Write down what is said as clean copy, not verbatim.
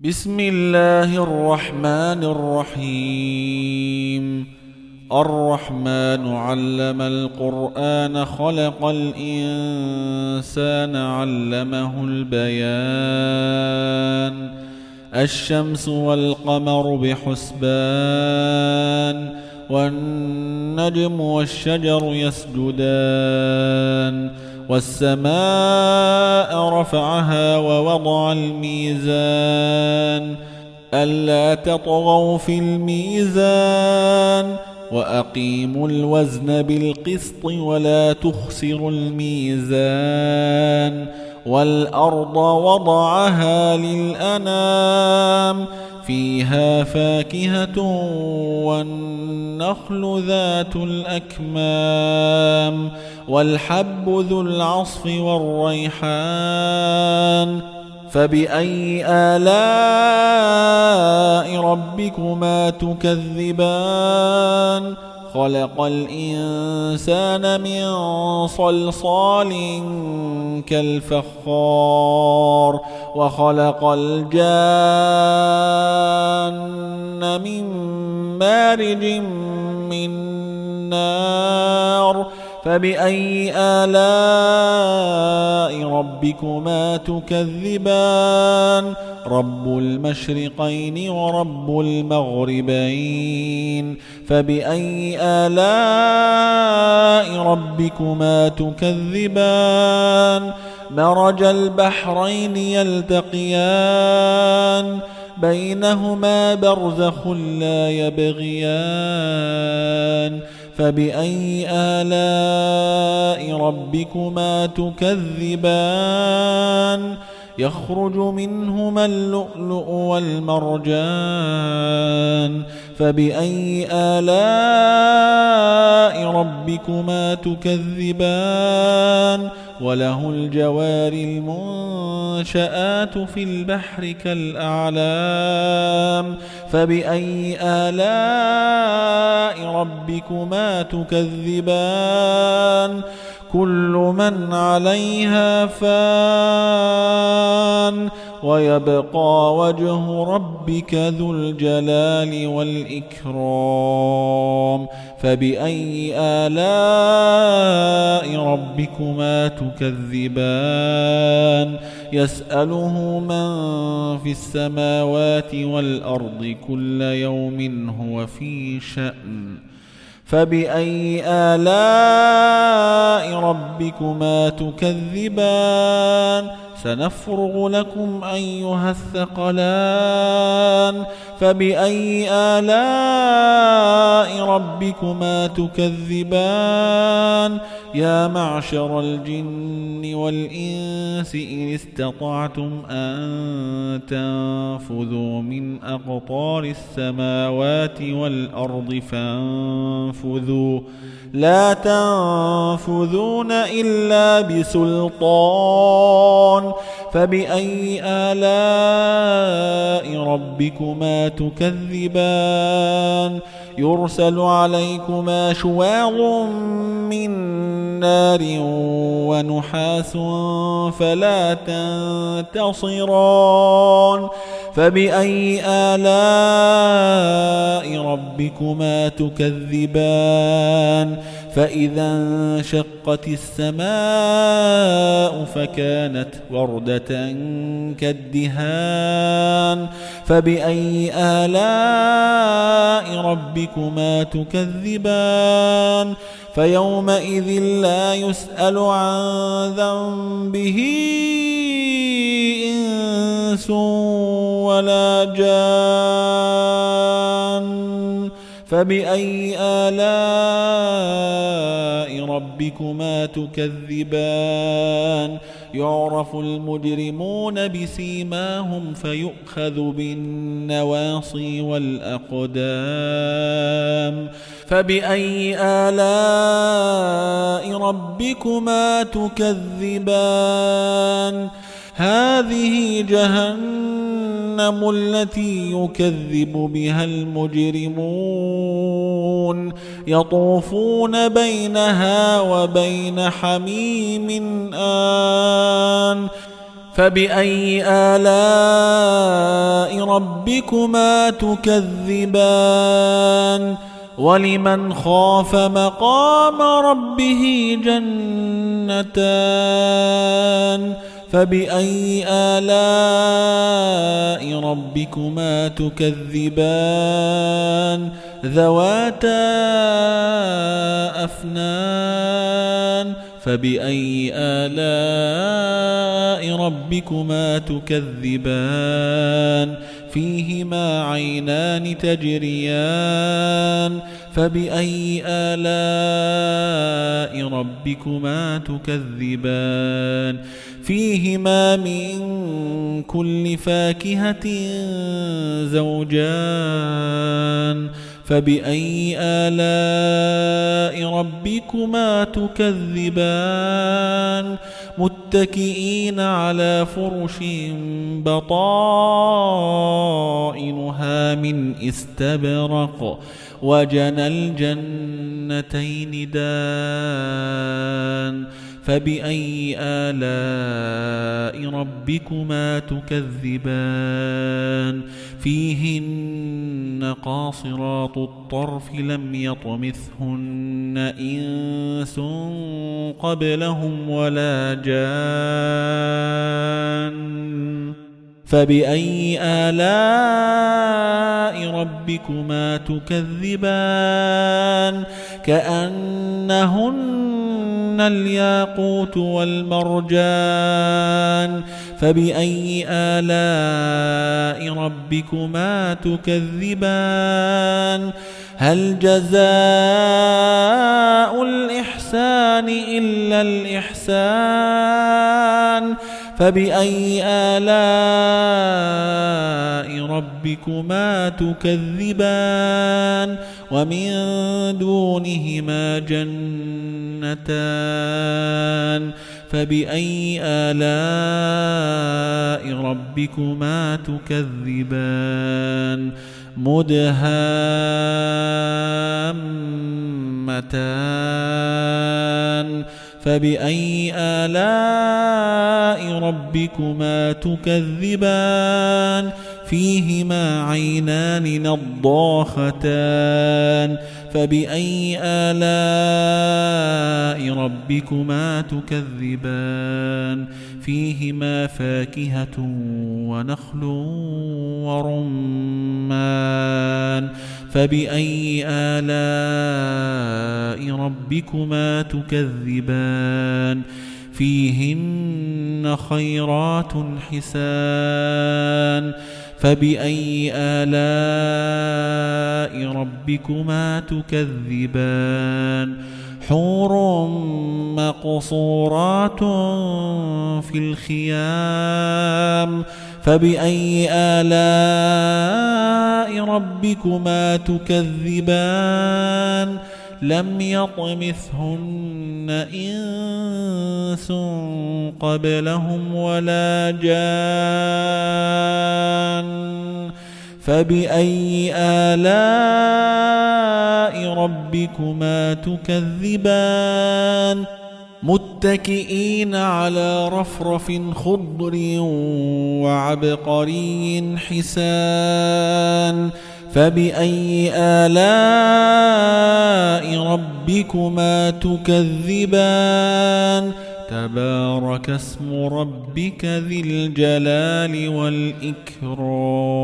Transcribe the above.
بسم الله الرحمن الرحيم. الرحمن علم القرآن خلق الإنسان علمه البيان. الشمس والقمر بحسبان والنجم والشجر يسجدان والسماء رفعها ووضع الميزان ألا تطغوا في الميزان وأقيموا الوزن بالقسط ولا تخسروا الميزان والأرض وضعها للأنام فيها فاكهة والنخل ذات الأكمام والحب ذو العصف والريحان. فبأي آلاء ربكما تكذبان؟ خلق الإنسان من صلصال كالفخار وخلق الجان من مارج من نار. فبأي آلاء ربكما تكذبان؟ رب المشرقين ورب المغربين. فبأي آلاء ربكما تكذبان؟ مرج البحرين يلتقيان بينهما برزخ لا يبغيان. فبأي آلاء ربكما تكذبان؟ يخرج منهما اللؤلؤ والمرجان. فبأي آلاء ربكما تكذبان؟ وله الجوار المنشآت في البحر كالأعلام. فبأي آلاء ربكما تكذبان؟ كل من عليها فان ويبقى وجه ربك ذو الجلال والإكرام. فبأي آلاء ربكما تكذبان؟ يسأله من في السماوات والأرض كل يوم هو في شأن. فبأي آلاء ربكما تكذبان؟ سنفرغ لكم أيها الثقلان. فبأي آلاء ربكما تكذبان؟ يا معشر الجن والإنس إن استطعتم أن تنفذوا من أقطار السماوات والأرض فانفذوا لا تنفذون إلا بسلطان. فبأي آلاء ربكما تكذبان؟ يرسل عليكما شواظ من نار ونحاس فلا تنتصران. فبأي آلاء ربكما تكذبان؟ فإذا انشقت السماء فكانت وردة كالدهان. فبأي آلاء ربكما تكذبان؟ فيومئذ لا يسأل عن ذنبه إنس ولا جان. فبأي آلاء ربكما تكذبان؟ يعرف المجرمون بسيماهم فيؤخذ بالنواصي والأقدام. فبأي آلاء ربكما تكذبان؟ هذه جهنم التي يكذب بها المجرمون يطوفون بينها وبين حميم آن فبأي آلاء ربكما تكذبان ولمن خاف مقام ربه جنتان فبأي آلاء ربكما تكذبان ذواتا أفنان فبأي آلاء ربكما تكذبان فيهما عينان تجريان فبأي آلاء ربكما تكذبان فيهما من كل فاكهة زوجان فبأي آلاء ربكما تكذبان متكئين على فرش بطائنها من استبرق وجنى الجنتين دان فبأي آلاء ربكما تكذبان فيهن قاصرات الطرف لم يطمثهن إنس قبلهم ولا جان فبأي آلاء ربكما تكذبان كأنهن الياقوت والمرجان فبأي آلاء ربكما تكذبان هل جزاء الإحسان إلا الإحسان فبأي آلاء ربكما تكذبان ومن دونهما جنتان فبأي آلاء ربكما تكذبان مدهامتان فبأي آلاء ربكما تكذبان فيهما عينان نضاختان فبأي آلاء ربكما تكذبان فيهما فاكهة ونخل ورمان فبأي آلاء ربكما تكذبان فيهن خيرات حسان فبأي آلاء ربكما تكذبان حور مقصورات في الخيام فبأي آلاء ربكما تكذبان لم يطمثهن إنس قبلهم ولا جان فبأي آلاء ربكما تكذبان متكئين على رفرف خضر وعبقري حسان فبأي آلاء ربكما تكذبان تبارك اسم ربك ذي الجلال والإكرام